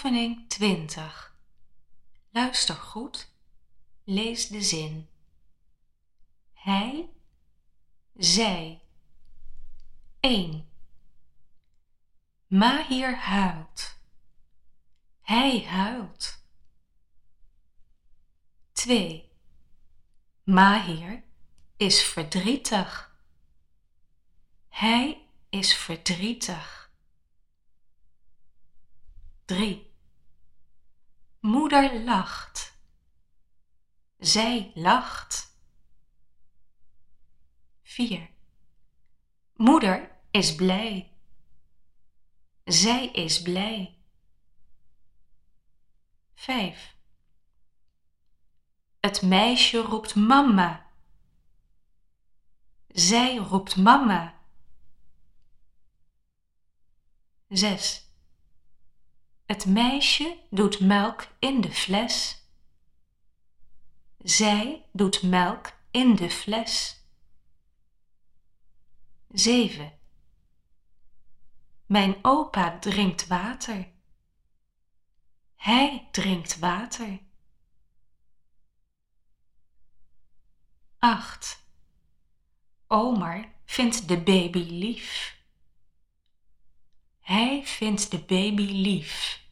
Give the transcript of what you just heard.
Oefening 20. Luister goed. Lees de zin. Hij, zij. 1. Mahir huilt. Hij huilt. 2. Mahir is verdrietig. Hij is verdrietig. 3. Moeder lacht. Zij lacht. 4. Moeder is blij. Zij is blij. 5. Het meisje roept mama. Zij roept mama. 6. Het meisje doet melk in de fles. Zij doet melk in de fles. 7. Mijn opa drinkt water. Hij drinkt water. 8. Omar vindt de baby lief. Hij vindt de baby lief.